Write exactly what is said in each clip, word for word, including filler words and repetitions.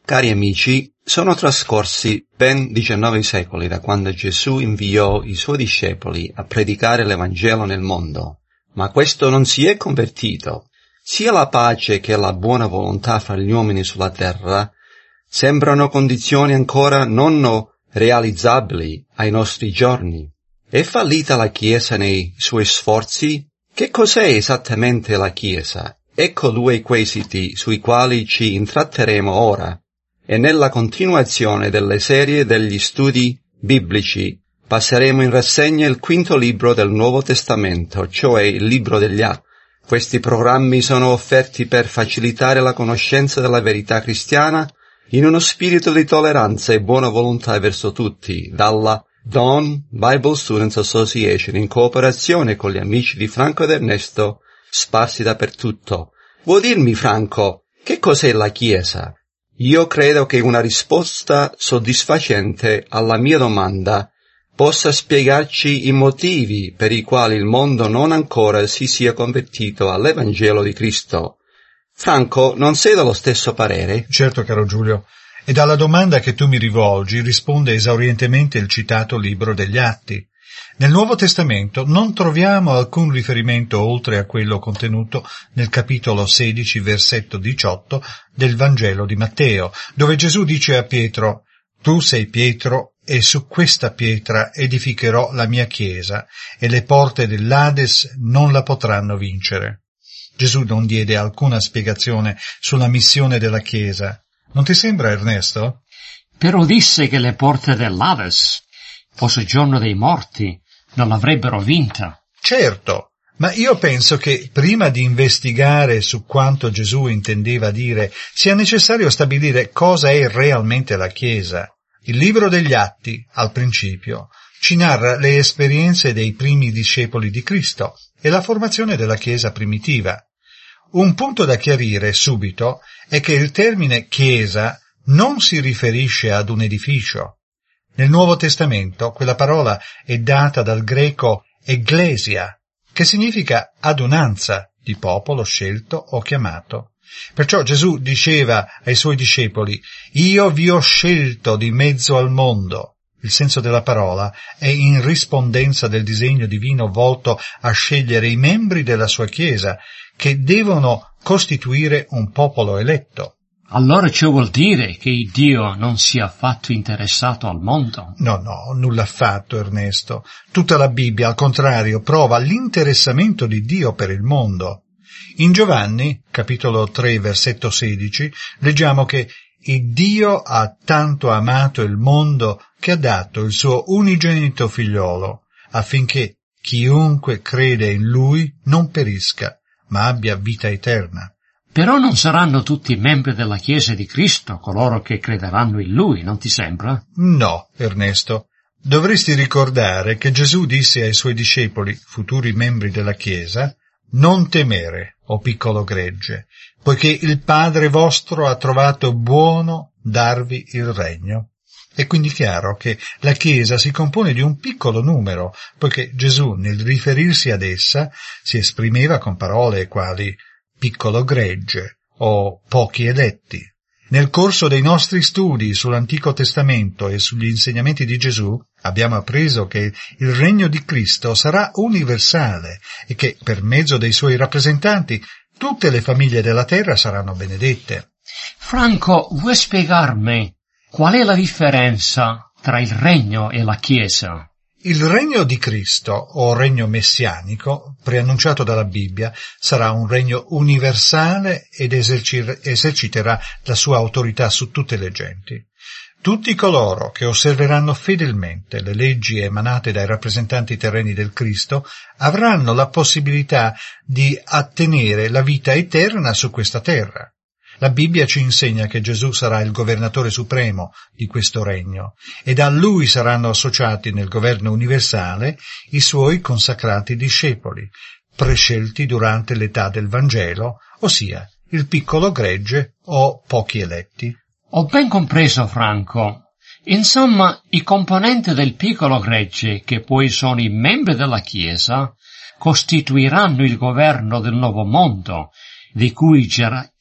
Cari amici, sono trascorsi ben diciannove secoli da quando Gesù inviò i suoi discepoli a predicare l'Evangelo nel mondo, ma questo non si è convertito. Sia la pace che la buona volontà fra gli uomini sulla terra sembrano condizioni ancora non realizzabili ai nostri giorni. È fallita la Chiesa nei suoi sforzi? Che cos'è esattamente la Chiesa? Ecco due quesiti sui quali ci intratteremo ora. E nella continuazione delle serie degli studi biblici passeremo in rassegna il quinto libro del Nuovo Testamento, cioè il libro degli Atti. Questi programmi sono offerti per facilitare la conoscenza della verità cristiana in uno spirito di tolleranza e buona volontà verso tutti, dalla Dawn Bible Students Association in cooperazione con gli amici di Franco ed Ernesto sparsi dappertutto. Vuoi dirmi, Franco, che cos'è la Chiesa? Io credo che una risposta soddisfacente alla mia domanda possa spiegarci i motivi per i quali il mondo non ancora si sia convertito all'Evangelo di Cristo. Franco, non sei dello stesso parere? Certo, caro Giulio. E dalla domanda che tu mi rivolgi risponde esaurientemente il citato libro degli Atti. Nel Nuovo Testamento non troviamo alcun riferimento oltre a quello contenuto nel capitolo sedici, versetto diciotto del Vangelo di Matteo, dove Gesù dice a Pietro: «Tu sei Pietro, e su questa pietra edificherò la mia chiesa, e le porte dell'Ades non la potranno vincere». Gesù non diede alcuna spiegazione sulla missione della Chiesa. Non ti sembra, Ernesto? Però disse che le porte dell'Ades, o soggiorno dei morti, non l'avrebbero vinta. Certo, ma io penso che prima di investigare su quanto Gesù intendeva dire, sia necessario stabilire cosa è realmente la Chiesa. Il libro degli Atti, al principio, ci narra le esperienze dei primi discepoli di Cristo e la formazione della Chiesa primitiva. Un punto da chiarire subito è che il termine Chiesa non si riferisce ad un edificio. Nel Nuovo Testamento quella parola è data dal greco ecclesia, che significa adunanza di popolo scelto o chiamato. Perciò Gesù diceva ai suoi discepoli: «Io vi ho scelto di mezzo al mondo». Il senso della parola è in rispondenza del disegno divino volto a scegliere i membri della sua Chiesa, che devono costituire un popolo eletto. Allora ciò vuol dire che Dio non sia affatto interessato al mondo? No, no, nulla affatto, Ernesto. Tutta la Bibbia, al contrario, prova l'interessamento di Dio per il mondo. In Giovanni, capitolo tre, versetto sedici, leggiamo che «Il Dio ha tanto amato il mondo che ha dato il suo unigenito figliolo, affinché chiunque crede in Lui non perisca, ma abbia vita eterna». Però non saranno tutti membri della Chiesa di Cristo coloro che crederanno in Lui, non ti sembra? No, Ernesto. Dovresti ricordare che Gesù disse ai suoi discepoli, futuri membri della Chiesa: «Non temere, o piccolo gregge, poiché il Padre vostro ha trovato buono darvi il regno». È quindi chiaro che la Chiesa si compone di un piccolo numero, poiché Gesù, nel riferirsi ad essa, si esprimeva con parole quali piccolo gregge o pochi eletti. Nel corso dei nostri studi sull'Antico Testamento e sugli insegnamenti di Gesù abbiamo appreso che il regno di Cristo sarà universale e che per mezzo dei suoi rappresentanti tutte le famiglie della terra saranno benedette. Franco, vuoi spiegarmi qual è la differenza tra il regno e la Chiesa? Il regno di Cristo, o regno messianico, preannunciato dalla Bibbia, sarà un regno universale ed eserci- eserciterà la sua autorità su tutte le genti. Tutti coloro che osserveranno fedelmente le leggi emanate dai rappresentanti terreni del Cristo avranno la possibilità di ottenere la vita eterna su questa terra. La Bibbia ci insegna che Gesù sarà il governatore supremo di questo regno ed a Lui saranno associati nel governo universale i Suoi consacrati discepoli, prescelti durante l'età del Vangelo, ossia il piccolo gregge o pochi eletti. Ho ben compreso, Franco. Insomma, i componenti del piccolo gregge, che poi sono i membri della Chiesa, costituiranno il governo del nuovo mondo, di cui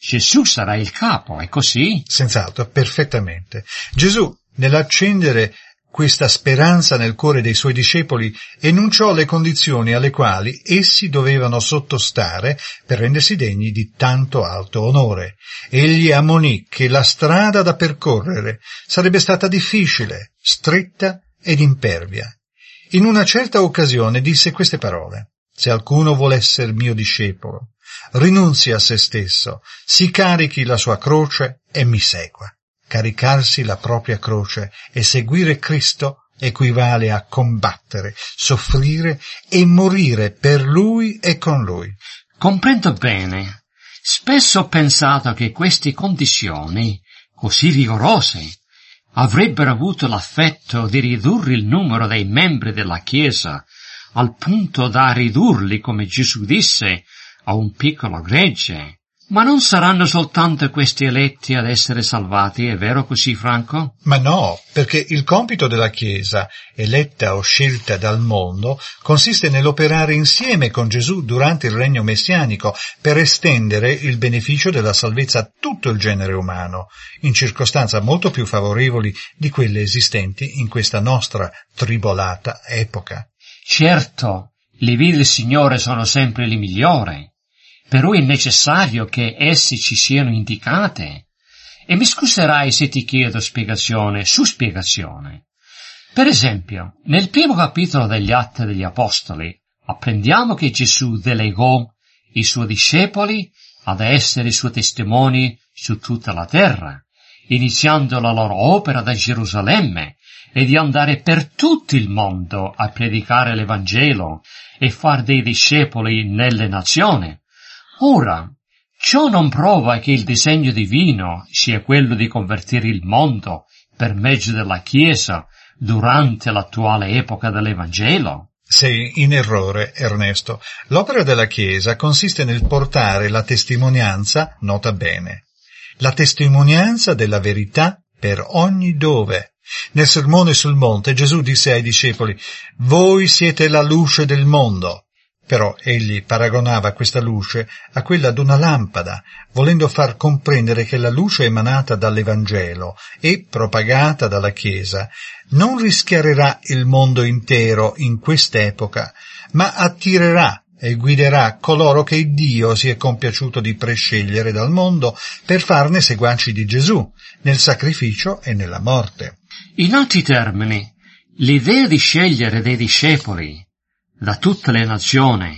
Gesù sarà il capo, è così? Senz'altro, perfettamente. Gesù, nell'accendere questa speranza nel cuore dei suoi discepoli, enunciò le condizioni alle quali essi dovevano sottostare per rendersi degni di tanto alto onore. Egli ammonì che la strada da percorrere sarebbe stata difficile, stretta ed impervia. In una certa occasione disse queste parole: «Se alcuno vuole essere mio discepolo, rinunzi a se stesso, si carichi la sua croce e mi segua». Caricarsi la propria croce e seguire Cristo equivale a combattere, soffrire e morire per Lui e con Lui. Comprendo bene. Spesso ho pensato che queste condizioni, così rigorose, avrebbero avuto l'effetto di ridurre il numero dei membri della Chiesa, al punto da ridurli, come Gesù disse, a un piccolo gregge. Ma non saranno soltanto questi eletti ad essere salvati, è vero così, Franco? Ma no, perché il compito della Chiesa, eletta o scelta dal mondo, consiste nell'operare insieme con Gesù durante il regno messianico per estendere il beneficio della salvezza a tutto il genere umano, in circostanze molto più favorevoli di quelle esistenti in questa nostra tribolata epoca. Certo, le vie del Signore sono sempre le migliori. Però è necessario che esse ci siano indicate. E mi scuserai se ti chiedo spiegazione su spiegazione. Per esempio, nel primo capitolo degli Atti degli Apostoli apprendiamo che Gesù delegò i suoi discepoli ad essere i suoi testimoni su tutta la terra, iniziando la loro opera da Gerusalemme e di andare per tutto il mondo a predicare l'Evangelo e far dei discepoli nelle nazioni. Ora, ciò non prova che il disegno divino sia quello di convertire il mondo per mezzo della Chiesa durante l'attuale epoca dell'Evangelo? Sei in errore, Ernesto. L'opera della Chiesa consiste nel portare la testimonianza, nota bene, la testimonianza della verità per ogni dove. Nel Sermone sul Monte Gesù disse ai discepoli: «Voi siete la luce del mondo». Però egli paragonava questa luce a quella d'una lampada, volendo far comprendere che la luce emanata dall'Evangelo e propagata dalla Chiesa non rischiarerà il mondo intero in quest'epoca, ma attirerà e guiderà coloro che Dio si è compiaciuto di prescegliere dal mondo per farne seguaci di Gesù, nel sacrificio e nella morte. In altri termini, l'idea di scegliere dei discepoli da tutte le nazioni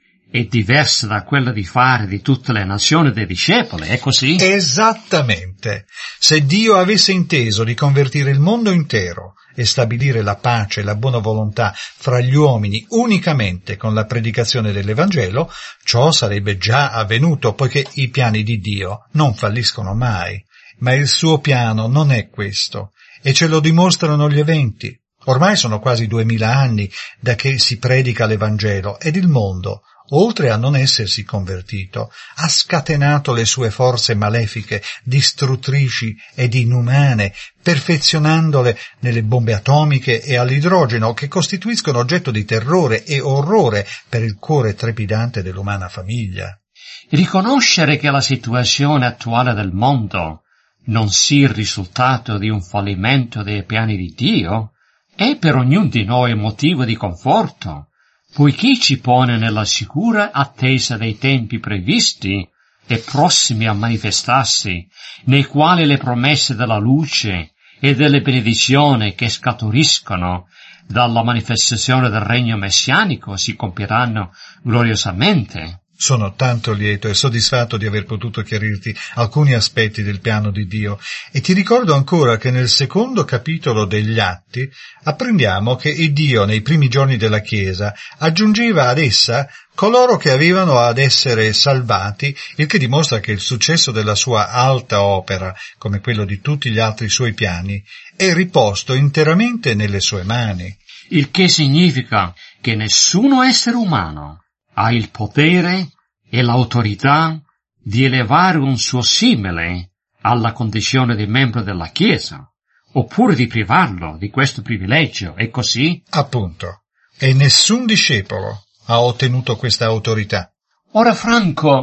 è diversa da quella di fare di tutte le nazioni dei discepoli, è così? Esattamente. Se Dio avesse inteso di convertire il mondo intero e stabilire la pace e la buona volontà fra gli uomini unicamente con la predicazione dell'Evangelo, ciò sarebbe già avvenuto, poiché i piani di Dio non falliscono mai. Ma il suo piano non è questo, e ce lo dimostrano gli eventi. Ormai sono quasi duemila anni da che si predica l'Evangelo ed il mondo, oltre a non essersi convertito, ha scatenato le sue forze malefiche, distruttrici ed inumane, perfezionandole nelle bombe atomiche e all'idrogeno che costituiscono oggetto di terrore e orrore per il cuore trepidante dell'umana famiglia. Riconoscere che la situazione attuale del mondo non sia il risultato di un fallimento dei piani di Dio è per ognuno di noi motivo di conforto, poiché ci pone nella sicura attesa dei tempi previsti e prossimi a manifestarsi, nei quali le promesse della luce e delle benedizioni che scaturiscono dalla manifestazione del regno messianico si compieranno gloriosamente. Sono tanto lieto e soddisfatto di aver potuto chiarirti alcuni aspetti del piano di Dio, e ti ricordo ancora che nel secondo capitolo degli Atti apprendiamo che il Dio nei primi giorni della Chiesa aggiungeva ad essa coloro che avevano ad essere salvati, il che dimostra che il successo della sua alta opera, come quello di tutti gli altri suoi piani, è riposto interamente nelle sue mani. Il che significa che nessuno essere umano ha il potere e l'autorità di elevare un suo simile alla condizione di membro della Chiesa, oppure di privarlo di questo privilegio, è così? Appunto. E nessun discepolo ha ottenuto questa autorità. Ora, Franco,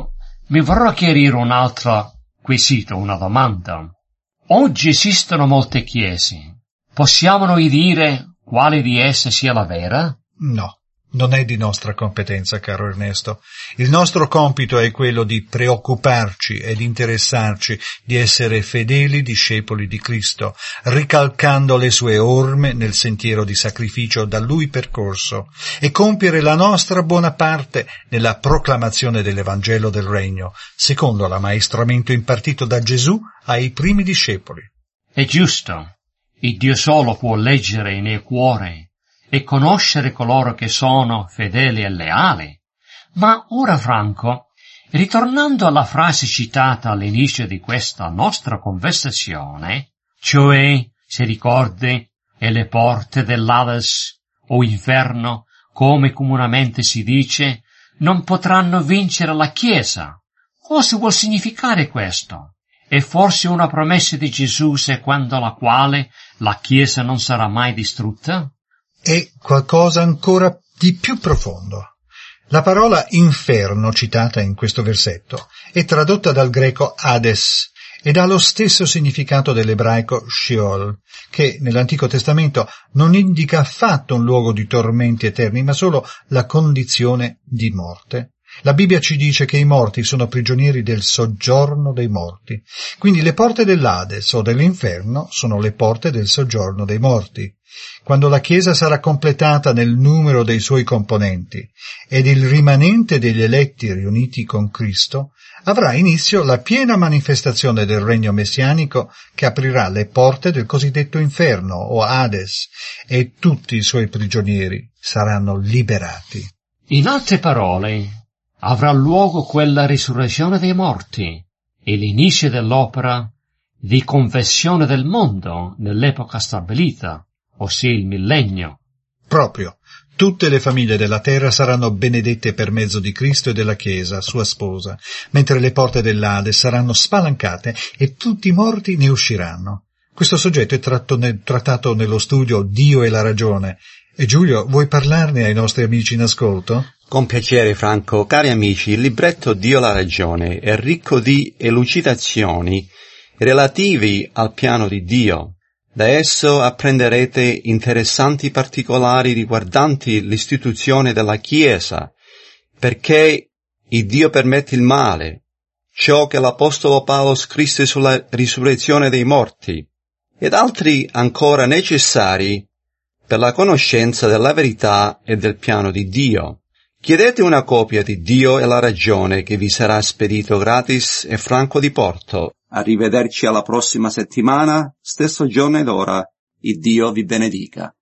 Mi vorrà chiarire un altro quesito, una domanda. Oggi esistono molte chiese. Possiamo noi dire quale di esse sia la vera? No. Non è di nostra competenza, caro Ernesto. Il nostro compito è quello di preoccuparci ed interessarci di essere fedeli discepoli di Cristo, ricalcando le sue orme nel sentiero di sacrificio da Lui percorso e compiere la nostra buona parte nella proclamazione dell'Evangelo del Regno, secondo l'ammaestramento impartito da Gesù ai primi discepoli. È giusto. Il Dio solo può leggere nel cuore e conoscere coloro che sono fedeli e leali. Ma ora, Franco, ritornando alla frase citata all'inizio di questa nostra conversazione, cioè, se ricordi, e le porte dell'Hades o inferno, come comunemente si dice, non potranno vincere la Chiesa. Cosa vuol significare questo? È forse una promessa di Gesù secondo la quale la Chiesa non sarà mai distrutta? È qualcosa ancora di più profondo. La parola inferno citata in questo versetto è tradotta dal greco Hades ed ha lo stesso significato dell'ebraico Sheol, che nell'Antico Testamento non indica affatto un luogo di tormenti eterni, ma solo la condizione di morte. La Bibbia ci dice che i morti sono prigionieri del soggiorno dei morti. Quindi le porte dell'Hades o dell'inferno sono le porte del soggiorno dei morti. Quando la Chiesa sarà completata nel numero dei suoi componenti ed il rimanente degli eletti riuniti con Cristo, avrà inizio la piena manifestazione del regno messianico che aprirà le porte del cosiddetto inferno o Hades e tutti i suoi prigionieri saranno liberati. In altre parole, avrà luogo quella risurrezione dei morti e l'inizio dell'opera di conversione del mondo nell'epoca stabilita, ossia il millennio. Proprio. Tutte le famiglie della terra saranno benedette per mezzo di Cristo e della Chiesa, sua sposa, mentre le porte dell'Ade saranno spalancate e tutti i morti ne usciranno. Questo soggetto è tratto nel, trattato nello studio Dio e la ragione. E Giulio, vuoi parlarne ai nostri amici in ascolto? Con piacere, Franco. Cari amici, il libretto Dio e la ragione è ricco di elucidazioni relativi al piano di Dio. Da esso apprenderete interessanti particolari riguardanti l'istituzione della Chiesa, perché il Dio permette il male, ciò che l'Apostolo Paolo scrisse sulla risurrezione dei morti, ed altri ancora necessari per la conoscenza della verità e del piano di Dio. Chiedete una copia di Dio e la ragione che vi sarà spedito gratis e Franco di Porto. Arrivederci alla prossima settimana, stesso giorno ed ora. Il Dio vi benedica.